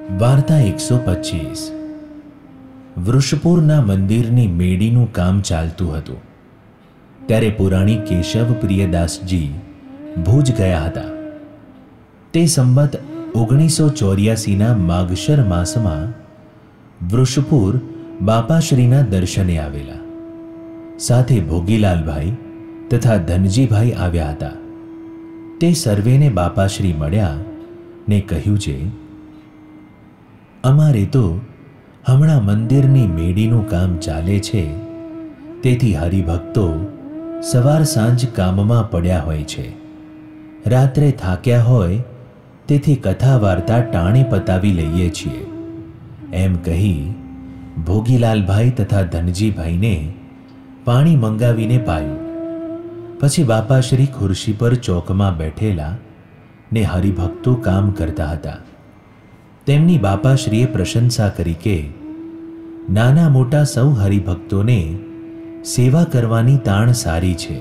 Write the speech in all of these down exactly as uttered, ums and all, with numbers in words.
વાર્તા એકસો પચીસ. વૃષપુરના મંદિરની મેડીનું કામ ચાલતું હતું ત્યારે પુરાણી કેશવ પ્રિયદાસજી ભુજ ગયા હતા. તે સંવત ઓગણીસો ચોર્યાસીના માગશર માસમાં વૃષપુર બાપાશ્રીના દર્શને આવેલા. સાથે ભોગીલાલભાઈ તથા ધનજીભાઈ આવ્યા હતા. તે સર્વેને બાપાશ્રી મળ્યા ને કહ્યું છે, અમારે તો હમણાં મંદિરની મેડીનું કામ ચાલે છે, તેથી હરિભક્તો સવાર સાંજ કામમાં પડ્યા હોય છે. રાત્રે થાક્યા હોય તેથી કથા વાર્તા ટાણે પતાવી લઈએ છીએ. એમ કહી ભોગીલાલભાઈ તથા ધનજીભાઈને પાણી મંગાવીને પાયું. પછી બાપાશ્રી ખુરશી પર ચોકમાં બેઠેલા ને હરિભક્તો કામ કરતા હતા. તેમની બાપાશ્રીએ પ્રશંસા કરી કે નાના મોટા સૌ હરિભક્તોને સેવા કરવાની તાણ સારી છે.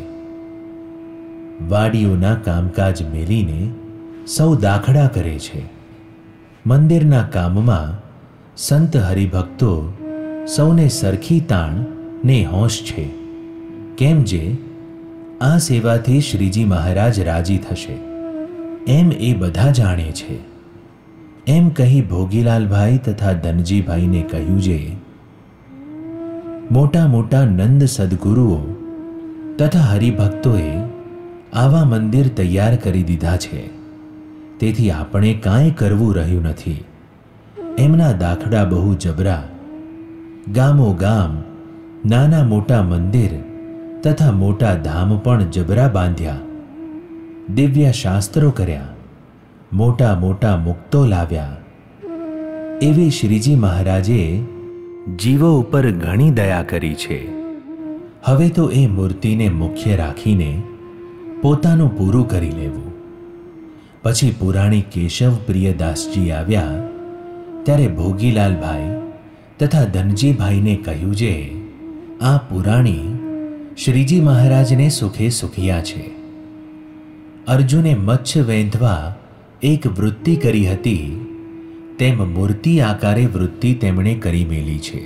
વાડીઓના કામકાજ મેલીને સૌ દાખલા કરે છે. મંદિરના કામમાં સંત હરિભક્તો સૌને સરખી તાણ ને હોશ છે. કેમ જે આ સેવાથી શ્રીજી મહારાજ રાજી થશે એમ એ બધા જાણે છે. એમ કહી ભોગીલાલભાઈ તથા ધનજીભાઈને કહ્યું છે, મોટા મોટા નંદ સદગુરુઓ તથા હરિભક્તોએ આવા મંદિર તૈયાર કરી દીધા છે, તેથી આપણે કાંઈ કરવું રહ્યું નથી. એમના દાખલા બહુ જબરા. ગામો ગામ નાના મોટા મંદિર તથા મોટા ધામ પણ જબરા બાંધ્યા. દિવ્ય શાસ્ત્રો કર્યા, મોટા મોટા મુક્તો લાવ્યા. એવી શ્રીજી મહારાજે જીવો ઉપર ઘણી દયા કરી છે. હવે તો એ મૂર્તિને મુખ્ય રાખીને પોતાનું પૂરું કરી લેવું. પછી પુરાણી કેશવ પ્રિયદાસજી આવ્યા ત્યારે ભોગીલાલભાઈ તથા ધનજીભાઈને કહ્યું છે, આ પુરાણી શ્રીજી મહારાજને સુખે સુખિયા છે. અર્જુને મચ્છ વેંધવા એક વૃત્તિ કરી હતી, તેમ મૂર્તિ આકારે વૃત્તિ તેમણે કરી મેલી છે.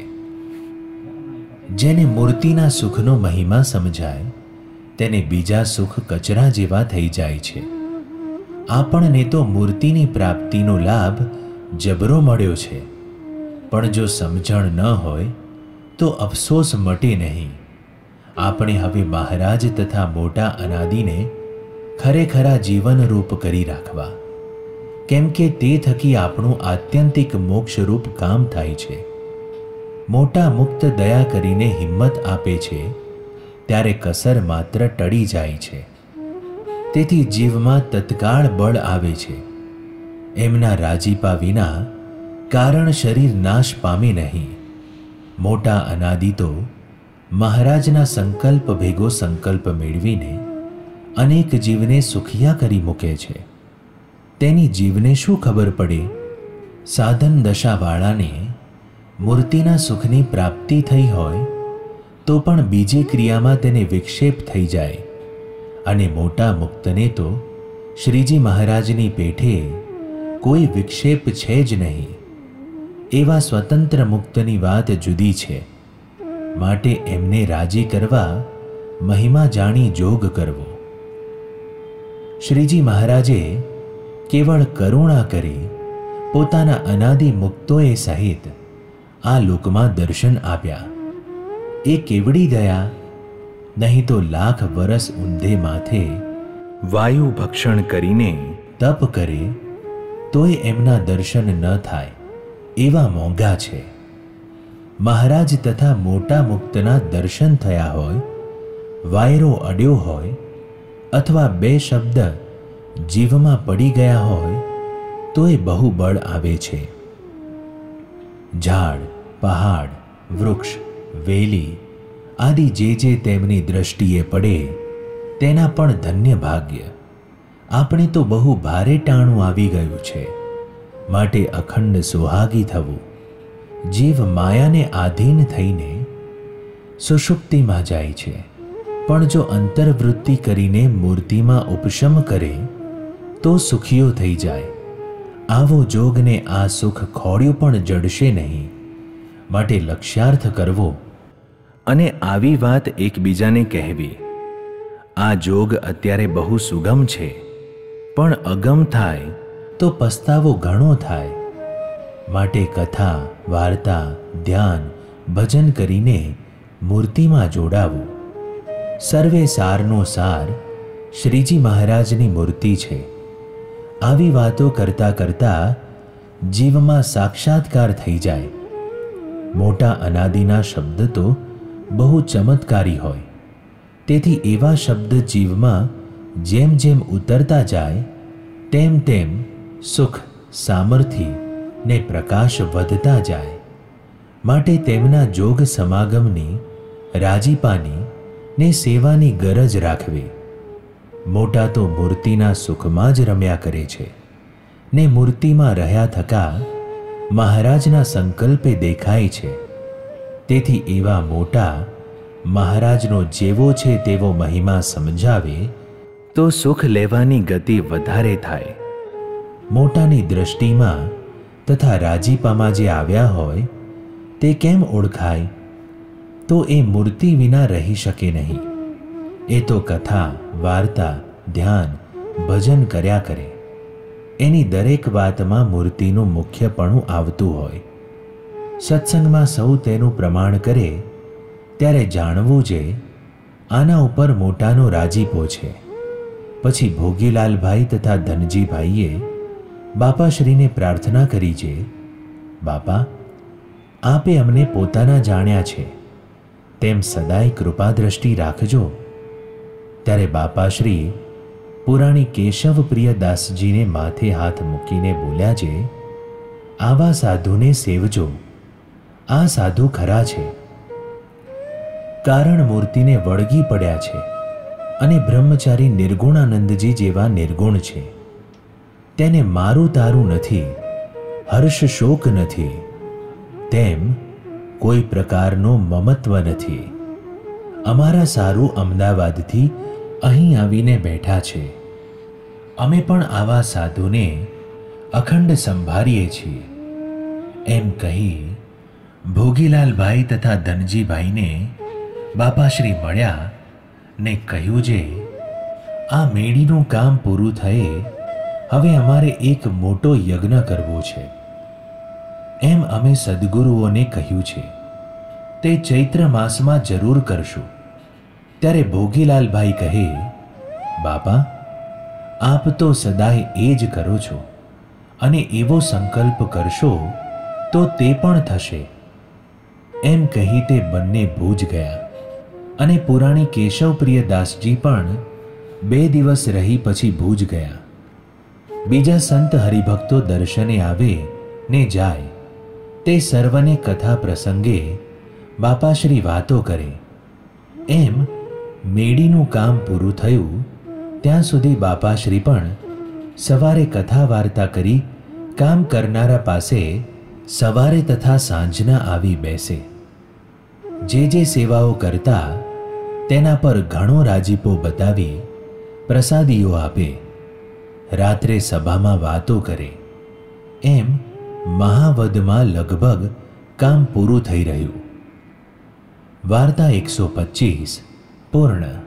જેને મૂર્તિના સુખનો મહિમા સમજાય તેને બીજા સુખ કચરા જેવા થઈ જાય છે. આપણને તો મૂર્તિની પ્રાપ્તિનો લાભ જબરો મળ્યો છે, પણ જો સમજણ ન હોય તો અફસોસ મટે નહીં. આપણે હવે મહારાજ તથા મોટા અનાદિને ખરેખરા જીવનરૂપ કરી રાખવા, કેમ કે તે થકી આપણું આત્યંતિક મોક્ષરૂપ કામ થાય છે. મોટા મુક્ત દયા કરીને હિંમત આપે છે ત્યારે કસર માત્ર ટળી જાય છે. તેથી જીવમાં તત્કાળ બળ આવે છે. એમના રાજીપા વિના કારણ શરીર નાશ પામે નહીં. મોટા અનાદિ તો મહારાજના સંકલ્પ ભેગો સંકલ્પ મેળવીને અનેક જીવને સુખિયા કરી મૂકે છે. તેની જીવને શું ખબર પડે? સાધન દશાવાળાને મૂર્તિના સુખની પ્રાપ્તિ થઈ હોય તો પણ બીજી ક્રિયામાં તેને વિક્ષેપ થઈ જાય, અને મોટા મુક્તને તો શ્રીજી મહારાજની પેઠે કોઈ વિક્ષેપ છે જ નહીં. એવા સ્વતંત્ર મુક્તની વાત જુદી છે. માટે એમને રાજી કરવા મહિમા જાણી જોગ કરવો. શ્રીજી મહારાજે કેવળ કરુણા કરી પોતાના અનાદિ મુક્તોએ સહિત આ લોકમાં દર્શન આપ્યા. એ કેવડી દયા! નહીં તો લાખ વરસ ઊંધે માથે વાયુ ભક્ષણ કરીને તપ કરે તોય એમના દર્શન ન થાય એવા મોંઘા છે. મહારાજ તથા મોટા મુક્તના દર્શન થયા હોય, વાયરો અડ્યો હોય અથવા બે શબ્દ જીવમાં પડી ગયા હોય તો એ બહુ બળ આવે છે. ઝાડ, પહાડ, વૃક્ષ, વેલી આદિ જે જે તેમની દ્રષ્ટિએ પડે તેના પણ ધન્ય ભાગ્ય. આપણે તો બહુ ભારે ટાણું આવી ગયું છે, માટે અખંડ સુહાગી થવું. જીવ માયાને આધીન થઈને સુષુપ્તિમાં જાય છે, પણ જો અંતર્વૃત્તિ કરીને મૂર્તિમાં ઉપશમ કરે તો સુખીઓ થઈ જાય આવો જોગને આ સુખ ખોડ્યું પણ જડશે નહીં, માટે લક્ષ્યાર્થ કરવો અને આવી વાત એકબીજાને કહેવી. આ જોગ અત્યારે બહુ સુગમ છે, પણ અગમ થાય તો પસ્તાવો ઘણો થાય. માટે કથા, વાર્તા, ધ્યાન, ભજન કરીને મૂર્તિમાં જોડાવું. સર્વે સારનો સાર શ્રીજી મહારાજની મૂર્તિ છે. આવી વાતો કરતા કરતા જીવમાં સાક્ષાત્કાર થઈ જાય. મોટા અનાદિના શબ્દ તો બહુ ચમત્કારી હોય, તેથી એવા શબ્દ જીવમાં જેમ જેમ ઉતરતા જાય તેમ તેમ સુખ, સામર્થ્ય ને પ્રકાશ વધતા જાય. માટે તેમના જોગ સમાગમની, રાજીપાની ને સેવાની ગરજ રાખવી. મોટા તો મૂર્તિના સુખમાં જ રમ્યા કરે છે ને મૂર્તિમાં રહ્યા થકા મહારાજના સંકલ્પે દેખાય છે. તેથી એવા મોટા મહારાજનો જેવો છે તેવો મહિમા સમજાવે તો સુખ લેવાની ગતિ વધારે થાય. મોટાની દ્રષ્ટિમાં તથા રાજીપામાં જે આવ્યા હોય તે કેમ ઓળખાય? તો એ મૂર્તિ વિના રહી શકે નહીં. એ તો કથા, વાર્તા, ધ્યાન, ભજન કર્યા કરે. એની દરેક વાતમાં મૂર્તિનું મુખ્યપણું આવતું હોય. સત્સંગમાં સૌ તેનું પ્રમાણ કરે ત્યારે જાણવું જે આના ઉપર મોટાનો રાજીપો છે. પછી ભોગીલાલભાઈ તથા ધનજીભાઈએ બાપાશ્રીને પ્રાર્થના કરી છે, બાપા, આપે અમને પોતાના જાણ્યા છે, તેમ સદાય કૃપાદ્રષ્ટિ રાખજો. ત્યારે બાપાશ્રી પુરાણી કેશવપ્રિય દાસજીને માથે હાથ મૂકીને બોલ્યા છે, આવા સાધુને સેવજો. આ સાધુ ખરા છે. કારણ મૂર્તિને વળગી પડ્યા છે અને બ્રહ્મચારી નિર્ગુણાનંદજી જેવા નિર્ગુણ છે. તેને મારું તારું નથી, હર્ષ શોક નથી, તેમ કોઈ પ્રકારનો મમત્વ નથી. અમારા સારું અમદાવાદથી અહીં આવીને બેઠા છે. અમે પણ આવા સાધુને અખંડ સંભાળીએ છીએ. એમ કહી ભોગીલાલભાઈ તથા ધનજીભાઈને બાપાશ્રી મળ્યા ને કહ્યું છે, આ મેળીનું કામ પૂરું થયે હવે અમારે એક મોટો યજ્ઞ કરવો છે. એમ અમે સદ્ગુરુઓને કહ્યું છે. તે ચૈત્ર માસમાં જરૂર કરશું. ત્યારે ભોગીલાલભાઈ કહે, બાપા, આપ તો સદાય એ જ કરો છો અને એવો સંકલ્પ કરશો તો તે પણ થશે. એમ કહી તે બંને ભુજ ગયા અને પુરાણી કેશવપ્રિય દાસજી પણ બે દિવસ રહી પછી ભુજ ગયા. બીજા સંત હરિભક્તો દર્શને આવે ને જાય તે સર્વને કથા પ્રસંગે બાપાશ્રી વાતો કરે. એમ મેળીનું કામ પૂરું થયું ત્યાં સુધી બાપાશ્રી પણ સવારે કથા વાર્તા કરી કામ કરનારા પાસે સવારે તથા સાંજના આવી બેસે. જે જે સેવાઓ કરતા તેના પર ઘણો રાજીપો બતાવી પ્રસાદીઓ આપે. રાત્રે સભામાં વાતો કરે. એમ મહાવદમાં લગભગ કામ પૂરું થઈ રહ્યું. વાર્તા એકસો પચીસ પૂર્ણ.